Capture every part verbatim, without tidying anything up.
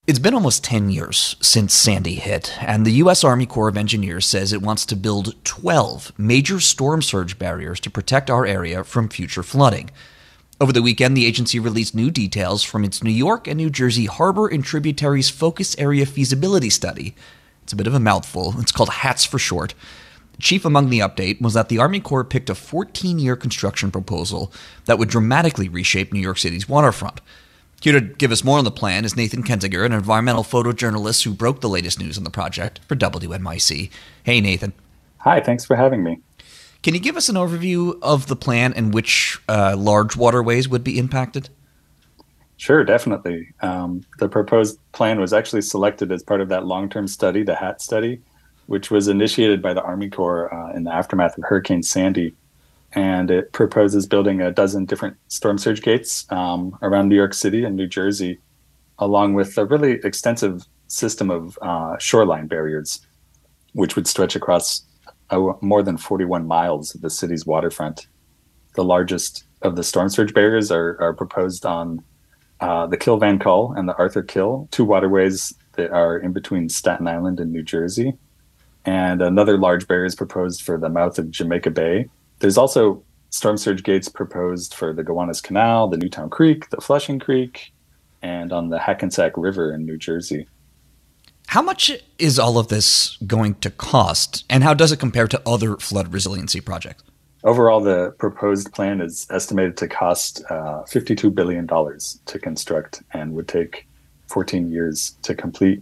It's been almost ten years since Sandy hit, and the U S Army Corps of Engineers says it wants to build twelve major storm surge barriers to protect our area from future flooding. Over the weekend, the agency released new details from its New York and New Jersey harbor and tributaries focus area feasibility study. It's a bit of a mouthful. It's called HATS for short. Chief among the update was that the Army Corps picked a fourteen-year construction proposal that would dramatically reshape New York City's waterfront. Here to give us more on the plan is Nathan Kensinger, an environmental photojournalist who broke the latest news on the project for W N Y C. Hey, Nathan. Hi, thanks for having me. Can you give us an overview of the plan and which uh, large waterways would be impacted? Sure, definitely. Um, the proposed plan was actually selected as part of that long-term study, the HAT study, which was initiated by the Army Corps uh, in the aftermath of Hurricane Sandy. And it proposes building a dozen different storm surge gates um, around New York City and New Jersey, along with a really extensive system of uh, shoreline barriers, which would stretch across uh, more than forty-one miles of the city's waterfront. The largest of the storm surge barriers are, are proposed on uh, the Kill Van Kull and the Arthur Kill, two waterways that are in between Staten Island and New Jersey. And another large barrier is proposed for the mouth of Jamaica Bay. There's also storm surge gates proposed for the Gowanus Canal, the Newtown Creek, the Flushing Creek, and on the Hackensack River in New Jersey. How much is all of this going to cost, and how does it compare to other flood resiliency projects? Overall, the proposed plan is estimated to cost uh, fifty-two billion dollars to construct and would take fourteen years to complete.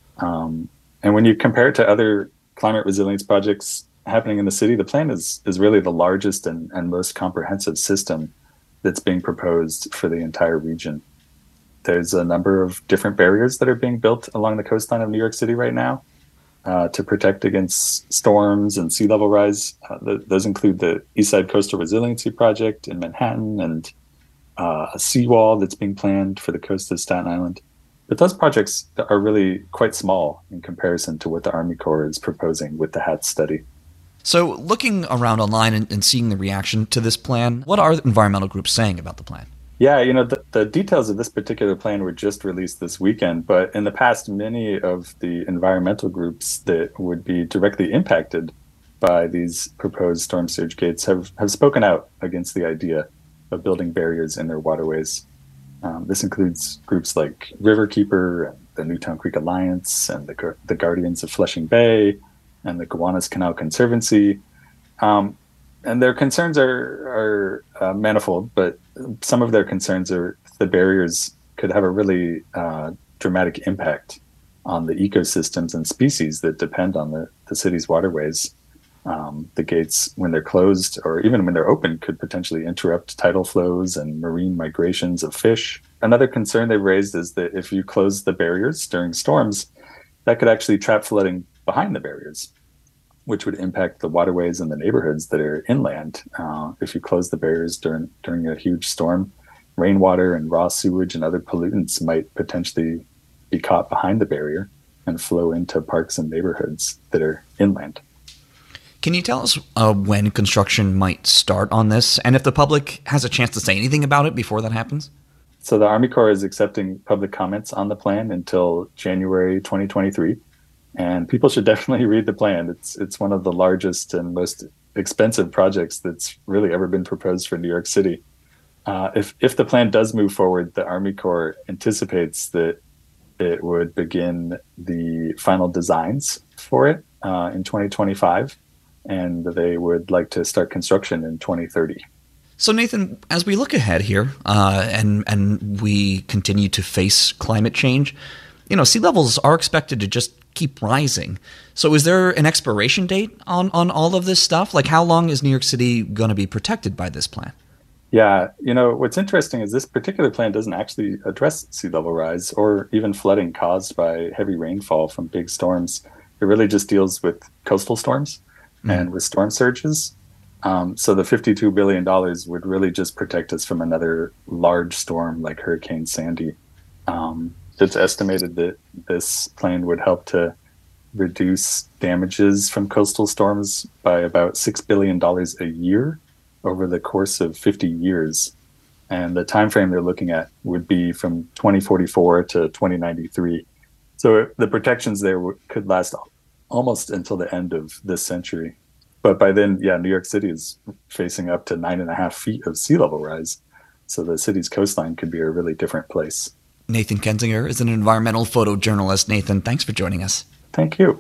Um, and when you compare it to other climate resilience projects happening in the city, the plan is is really the largest and, and most comprehensive system that's being proposed for the entire region. There's a number of different barriers that are being built along the coastline of New York City right now uh, to protect against storms and sea level rise. Uh, th- those include the East Side Coastal Resiliency Project in Manhattan and uh, a seawall that's being planned for the coast of Staten Island. But those projects are really quite small in comparison to what the Army Corps is proposing with the HAT study. So looking around online and, and seeing the reaction to this plan, what are environmental groups saying about the plan? Yeah, you know, the, the details of this particular plan were just released this weekend, but in the past, many of the environmental groups that would be directly impacted by these proposed storm surge gates have, have spoken out against the idea of building barriers in their waterways. Um, this includes groups like Riverkeeper, and the Newtown Creek Alliance, and the, the Guardians of Flushing Bay, and the Gowanus Canal Conservancy. Um, and their concerns are, are uh, manifold, but some of their concerns are the barriers could have a really uh, dramatic impact on the ecosystems and species that depend on the, the city's waterways. Um, the gates, when they're closed or even when they're open, could potentially interrupt tidal flows and marine migrations of fish. Another concern they raised is that if you close the barriers during storms, that could actually trap flooding behind the barriers, which would impact the waterways and the neighborhoods that are inland. Uh, if you close the barriers during during a huge storm, rainwater and raw sewage and other pollutants might potentially be caught behind the barrier and flow into parks and neighborhoods that are inland. Can you tell us uh, when construction might start on this, and if the public has a chance to say anything about it before that happens? So the Army Corps is accepting public comments on the plan until January twenty twenty-three. And people should definitely read the plan. It's it's one of the largest and most expensive projects that's really ever been proposed for New York City. Uh, if if the plan does move forward, the Army Corps anticipates that it would begin the final designs for it uh, in twenty twenty-five, and they would like to start construction in twenty thirty. So Nathan, as we look ahead here uh, and and we continue to face climate change, you know, sea levels are expected to just keep rising. So is there an expiration date on, on all of this stuff? Like, how long is New York City going to be protected by this plan? Yeah, you know, what's interesting is this particular plan doesn't actually address sea level rise or even flooding caused by heavy rainfall from big storms. It really just deals with coastal storms mm. and with storm surges. Um, so the fifty-two billion dollars would really just protect us from another large storm like Hurricane Sandy. Um, It's estimated that this plan would help to reduce damages from coastal storms by about six billion dollars a year over the course of fifty years. And the time frame they're looking at would be from twenty forty-four to twenty ninety-three. So the protections there could last almost until the end of this century. But by then, yeah, New York City is facing up to nine and a half feet of sea level rise. So the city's coastline could be a really different place. Nathan Kensinger is an environmental photojournalist. Nathan, thanks for joining us. Thank you.